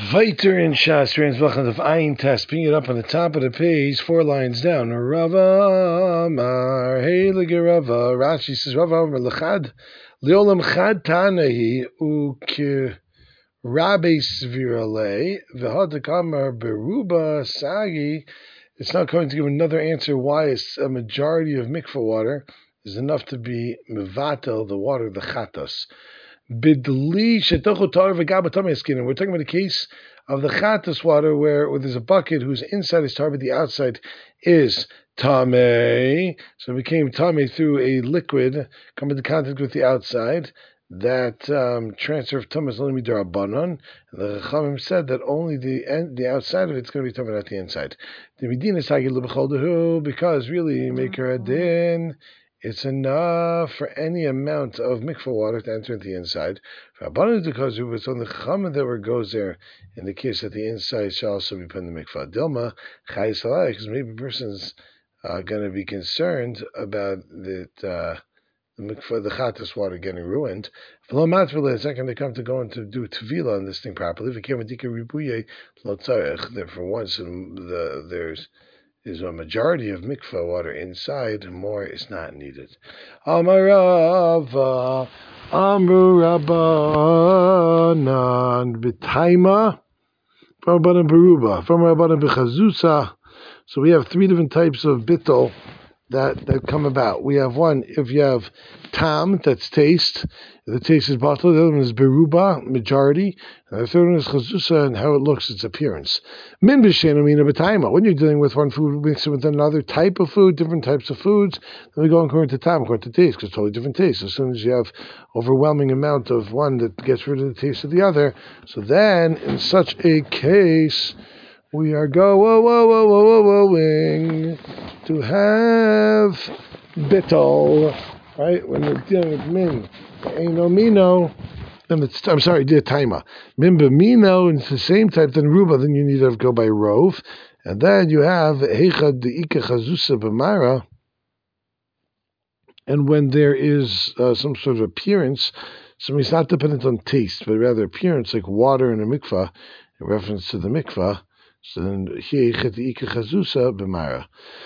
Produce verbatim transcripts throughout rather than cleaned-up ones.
Weiter in Shas, Transvachant of Ayin Test, ping it up on the top of the page, four lines down. Rava Amar, hey Rava. Rashi says, Rava Amar Lechad, Leolam Chad Tanahi, Uk Rabbi Svirale, V'hadak Amar Beruba Sagi. It's not going to give another answer why it's a majority of mikvah water is enough to be mevatel, the water, the chatas. Bidli shetochu tar v'gabatamei skin. And we're talking about a case of the chatas water where, where there's a bucket whose inside is tar, but the outside is tamei. So it became tamei through a liquid coming into contact with the outside. That um, transfer of tumah is only midarabanan. And the Chachamim said that only the end, the outside of it's going to be tumah, not the inside. The medina sagil l'b'chol because really make her a din. It's enough for any amount of mikvah water to enter into the inside. For abundant because it was on the Chachamim that where goes there in the case that the inside shall also be put in the mikvah. Dilma chayis alai, because maybe a person's uh, going to be concerned about that. Uh, The mikvah, the chatas water getting ruined. It's not going to come to go and to do tefillah on this thing properly. Therefore, once the, there's is a majority of mikvah water inside, more is not needed. Amarava, Amru Rabbanan b'taima, from Rabbanan beruba, from Rabbanan b'chazusa. So we have three different types of bittul that that come about. We have one, if you have tam, that's taste. The taste is bottled. The other one is beruba, majority. And the third one is chazusa, and how it looks, its appearance. Min b'shenamina b'taima. When you're dealing with one food mixed with another type of food, different types of foods, then we go according to tam, according to taste, because it's totally different taste. As soon as you have overwhelming amount of one that gets rid of the taste of the other, so then in such a case, we are go whoa whoa whoa whoa whoa whoa to have bittul, right? When we're dealing with min, no mino, then it's I'm sorry, dear taima. Min b'mino, and it's the same type than ruba. Then you need to go by rov, and then you have heichad deika chazusa b'mara. And when there is uh, some sort of appearance, so it's not dependent on taste, but rather appearance, like water in a mikvah, in reference to the mikvah. So then here chazusa b'mara.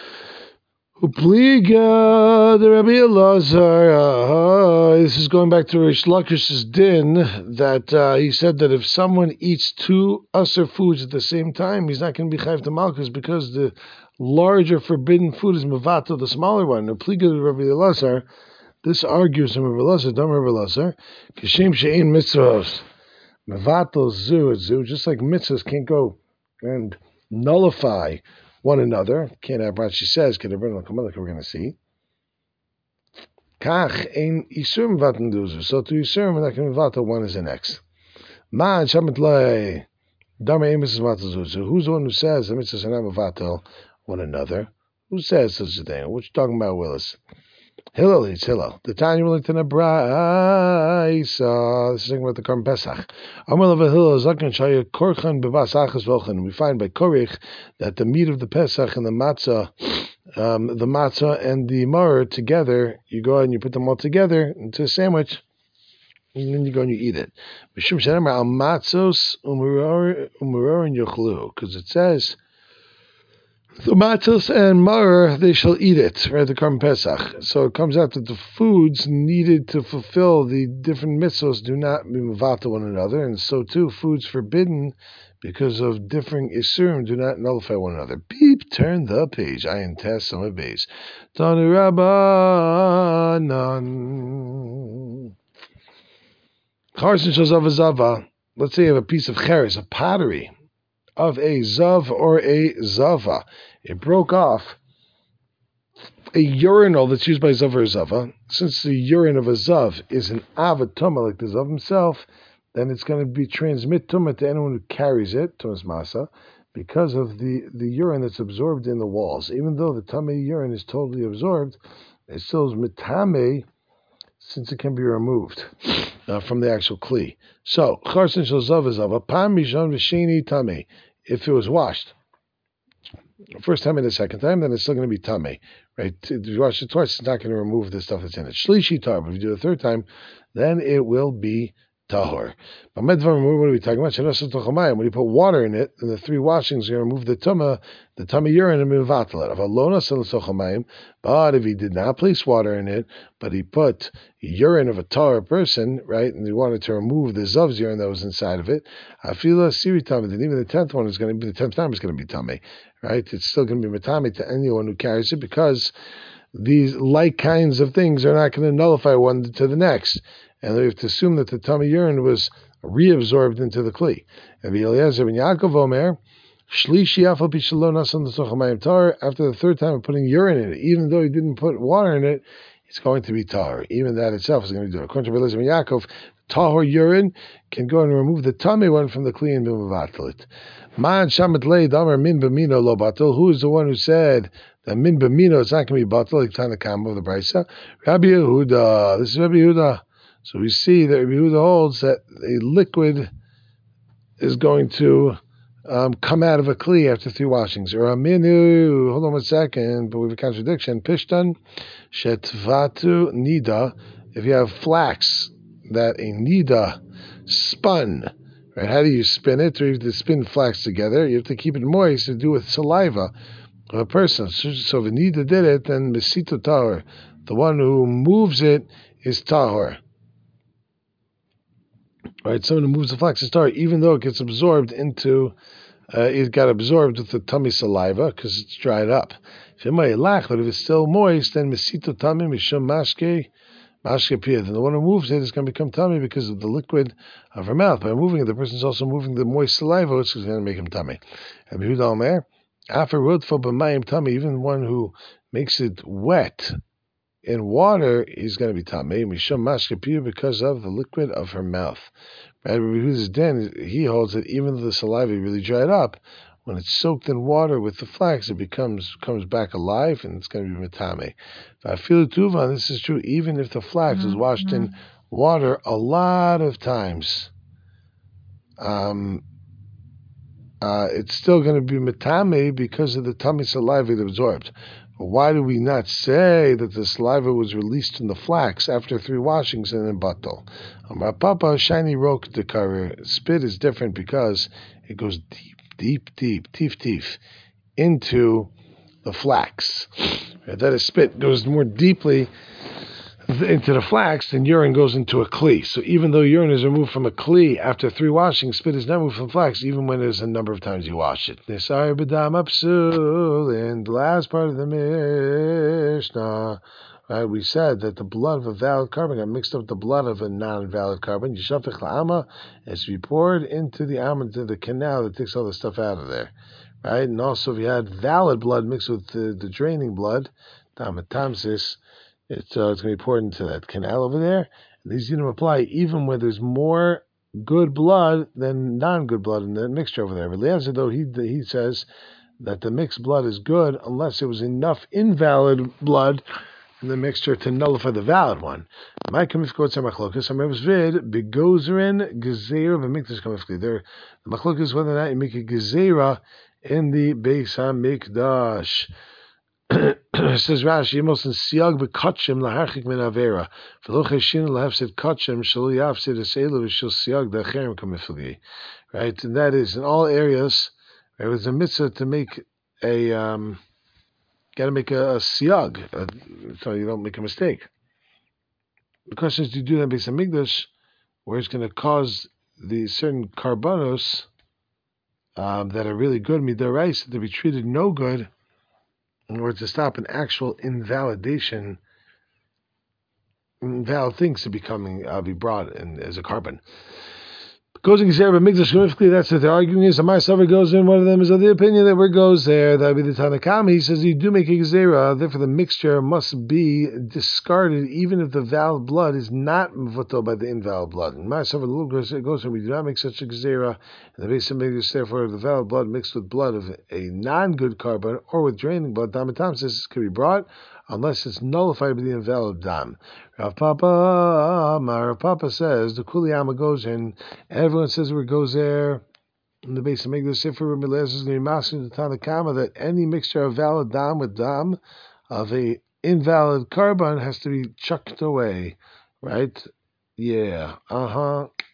Upliga the Rabbi Elazar. This is going back to Rish Lakish's din that uh, he said that if someone eats two usher foods at the same time, he's not going to be chayv to malchus because the larger forbidden food is mevatel, the smaller one. Upliga the Rabbi Elazar. This argues from Rabbi Elazar, Dam Rabbi Elazar, kishem she'ein mitzvos mevatel zu zu, just like mitzvahs can't go and nullify one another. Can't have Rashi says, can have like we're going to see. Kach ein isurim vatan duzu. So to isurim, we're not going to vata one is the next. Man shamet lei dama emes vatan duzu. Who's the one who says the mitzvahs are not vatal one another? Who says such a thing? What you talking about, Willis? Hillel, it's Hillel. The Tanya will to Braisa. This is talking about the Korban Pesach. Amal of Hillel Zakan Shaya Korchan Bevas Achas Volchan. We find by Korich that the meat of the Pesach and the matzah, um, the matzah and the maror together, you go and you put them all together into a sandwich, and then you go and you eat it. Mishum Shanamar Al Matzos Umuror and Yochlu, because it says, the matzos and maror, they shall eat it, right, the Korban Pesach. So it comes out that the foods needed to fulfill the different mitzvos do not be mevata one another, and so too foods forbidden because of differing isurim do not nullify one another. Beep, turn the page. I am test on my base. Tanu Rabbanan. Charson Shazav Zava. Let's say you have a piece of cheres, a pottery of a zav or a zava. It broke off a urinal that's used by zav or zava. Since the urine of a zav is an avat tumah like the zav himself, then it's going to be transmit tumah to anyone who carries it, tumas masa, because of the, the urine that's absorbed in the walls. Even though the tumah urine is totally absorbed, it still is mitame, since it can be removed uh, from the actual kli. So, charsin shel zav zava, pam mishon v'sheni tamei. If it was washed, first time and the second time, then it's still going to be tamei, right? If you wash it twice, it's not going to remove the stuff that's in it. Shlishi tar, but if you do it a third time, then it will be tahor. But medvar, what are we talking about? When you put water in it, then the three washings are going to remove the tuma, the tummy urine, and mivatal it. But if he did not place water in it, but he put urine of a tahor person, right, and he wanted to remove the zov's urine that was inside of it, I feel a siri tummy. Then even the tenth one is going to be the tenth time is going to be tummy, right? It's still going to be matami to anyone who carries it because these like kinds of things are not going to nullify one to the next. And we have to assume that the tummy urine was reabsorbed into the kli. And Eliezer ben Yaakov Omer, Shlishi afal pishalo nasan l'sochamayim tar. After the third time of putting urine in it, even though he didn't put water in it, it's going to be tar. Even that itself is going to be tar. According to Eliezer ben Yaakov, tahor urine can go and remove the tummy one from the kli and be mevatel. Man shamet lei damer min b'mino lo batel. Who is the one who said that min b'mino is not going to be batel? Like Tanakama of the Brisa. Rabbi Yehuda. This is Rabbi Yehuda. So we see that Rabbi Yehuda holds that a liquid is going to um, come out of a kli after three washings. Or a minu, hold on one second, but we have a contradiction. Pishtan shetvatu nida. If you have flax that a nida spun, right? How do you spin it? Or you have to spin flax together. You have to keep it moist to do with saliva of a person. So, so if a nida did it, then mesito tahor. The one who moves it is tahor. Right, someone who moves the flax is tahor, even though it gets absorbed into, uh, it got absorbed with the tummy saliva because it's dried up. But if it's still moist, then mesito tummy mishum mashke mashke pia. Then the one who moves it is going to become tummy because of the liquid of her mouth. By moving it, the person is also moving the moist saliva, which is going to make him tummy. And Yehuda Omer, after rodfo b'mayim tummy, even one who makes it wet in water, he's going to be tamei mishum mashkepiyah because of the liquid of her mouth. Right? Yehuda's den, he holds that even though the saliva really dried up, when it's soaked in water with the flax, it becomes comes back alive, and it's going to be matame. I feel tuvan. This is true even if the flax mm-hmm. is washed in water a lot of times. Um, uh, it's still going to be matame because of the tummy saliva it absorbed. Why do we not say that the saliva was released from the flax after three washings and then batal? Amar Papa, shiny roke dekar. Spit is different because it goes deep, deep, deep, teeth, teeth, into the flax. That is, spit goes more deeply into the flax than urine goes into a kli. So even though urine is removed from a kli after three washings, spit is not removed from flax, even when there's a number of times you wash it. Nisar b'dam apsul. In the last part of the Mishnah, right, we said that the blood of a valid carbon got mixed up with the blood of a non-valid carbon. Yishafich la'ama is to be poured into the amma, into the canal that takes all the stuff out of there. Right? And also if you had valid blood mixed with the, the draining blood, damatamsis, It's, uh, it's going to be poured into that canal over there. And these dinim apply even where there's more good blood than non-good blood in the mixture over there. But Eliezer, though, he he says that the mixed blood is good unless it was enough invalid blood in the mixture to nullify the valid one. My kamifkot samachlokas vid begozerin gezerah v'mikdash kamifkli. There, the machlokas is whether or not you make a gezerah in the Beis Hamikdash. Says Rashi, Yimos and Siag b'katshim laharchik min avera. V'lo cheshin lahafsid katshim shelo yafsid eselu v'shel siag da'acherim kamifli. Right, and that is in all areas. Right, it was a mitzvah to make a um, got to make a, a siag, uh, so you don't make a mistake. The question is, do you do that based on Migdash, where it's going to cause the certain karbanos um, that are really good midoraisa to be treated no good, in order to stop an actual invalidation, invalid things to becoming uh, be brought in as a carbon. Goes in Gezerah b'mikdash kamifkli. That's what they're arguing is. My Sover goes in. One of them is of the opinion that where it goes there, that would be the Tanakama. He says you do make a Gezerah, therefore the mixture must be discarded, even if the valid blood is not mvuto by the invalid blood. And my Sover goes goes in. We do not make such a Gezerah. And the base of Migdash, therefore, the valid blood mixed with blood of a non-good carbon or with draining blood, Damatam says this can be brought unless it's nullified by the invalid dam. Rav Papa, Rav Papa says the Kuliyama goes in. Everyone says where it goes there. In the base of Migdash, Sefer Rabbi is going to be masking the Tanakama that any mixture of valid dam with dam of a invalid carbon has to be chucked away. Right? Yeah. Uh huh.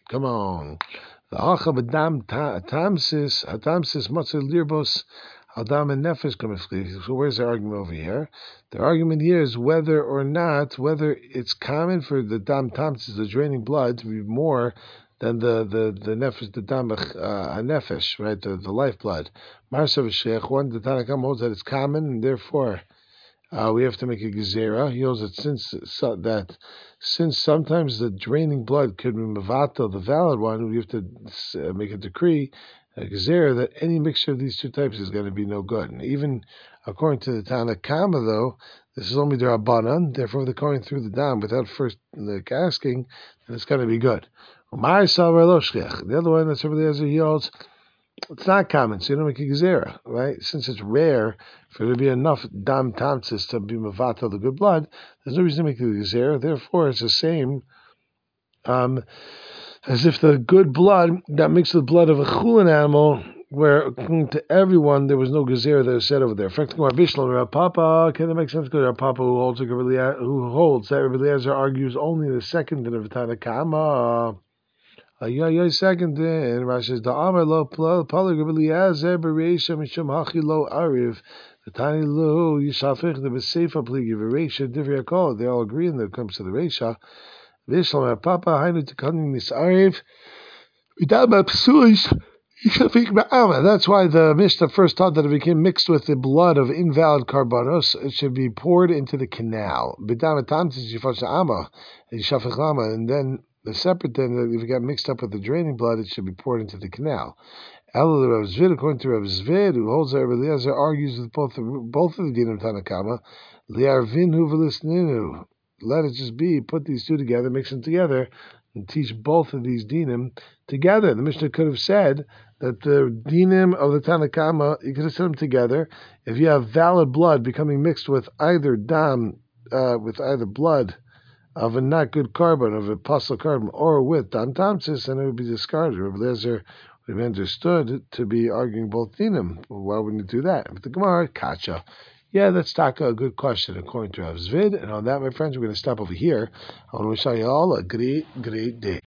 Come on. The Acha B'dam Tamsis, Atamsis Matzah Lirbos, Adam and Nefesh Kamifli. So where's the argument over here? The argument here is whether or not, whether it's common for the Dam Tamsis, the draining blood, to be more than the the the nefesh, the dam uh, nefesh, right? The the lifeblood. Marsav Sheikh, one the Tanakam holds that it's common, and therefore uh, we have to make a gezerah. He holds that since so, that since sometimes the draining blood could be mevatel, the valid one, we have to uh, make a decree, a gezerah, that any mixture of these two types is going to be no good. And even according to the Tanakama, though, this is only the Rabbanan. Therefore, they're going through the dam without first like, asking, and it's going to be good. The other one that's over there is he holds it's not common, so you don't make a gezerah, right? Since it's rare for there to be enough dam tamtzis to be mavatal the good blood, there's no reason to make a gezerah. Therefore, it's the same um, as if the good blood that mixed with the blood of a chulin animal, where according to everyone there was no gezerah that was said over there. Affecting our Bishlam, Rav Papa, can that make sense? Because Rav Papa who holds who holds that Rabbi Eliezer argues only the second in the Tanakama. Uh, yeah, yeah, second in Rashi says the Amar lo Palag Rabbi Eliezer Bereisha Mishum Hachi lo Ariv the Tani lo Yishafich the Besefa Pligi Bereisha Divrei Hakol. They all agree when it comes to the Reisha. Bishlam Rav Papa Hainu Tekanim Nis Ariv Vidama Psuish. That's why the Mishnah first taught that it became mixed with the blood of invalid karbanos. It should be poured into the canal. And then the separate then, if it got mixed up with the draining blood, it should be poured into the canal. According to Rav Zvid, who holds that Rabbi Eliezer argues with both both of the dinim Tanakama. Let it just be. Put these two together, mix them together, and teach both of these dinim together. The Mishnah could have said that the dinim of the Tanakama, you could have said them together. If you have valid blood becoming mixed with either dam, uh, with either blood of a not good carbon, of a puzzle carbon, or with dam tamsis, then it would be discarded. Rabbi Eliezer would have understood to be arguing both dinim. Why wouldn't you do that? But the Gemara, Kacha. Yeah, that's Taka, a good question according to Rav Zvid. And on that, my friends, we're going to stop over here. I want to wish you all a great, great day.